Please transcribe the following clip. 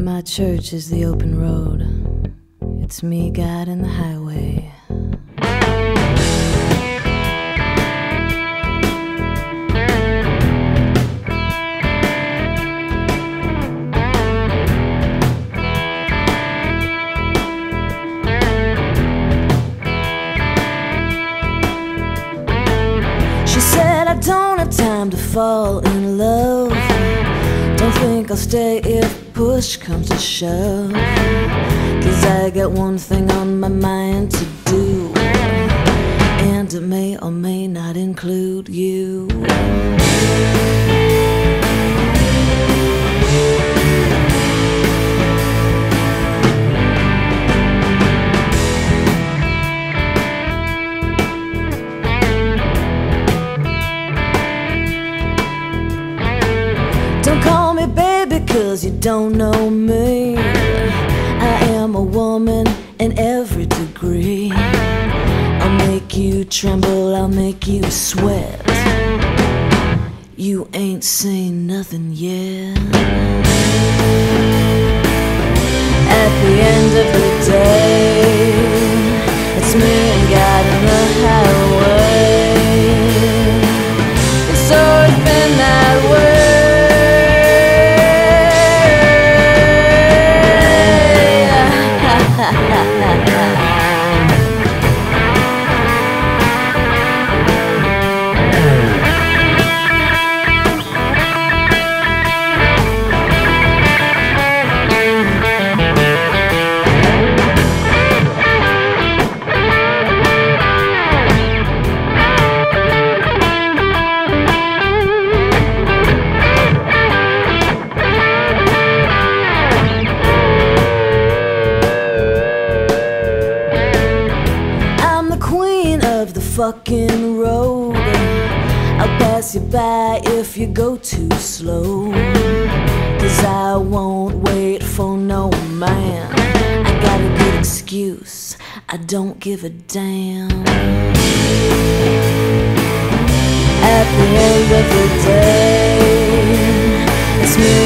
My church is the open road. It's me guiding the highway. She said I don't have time to fall in love. Don't think I'll stay if push comes to shove, 'cause I got one thing on my mind to do, and it may or may not include you. Don't call me baby 'cause you don't know me. I am a woman in every degree. I'll make you tremble, I'll make you sweat. You ain't seen nothing yet. At the end of the day, it's me and God on the highway. It's always been that way. Fucking road, I'll pass you by if you go too slow, 'cause I won't wait for no man. I got a good excuse, I don't give a damn. At the end of the day, it's me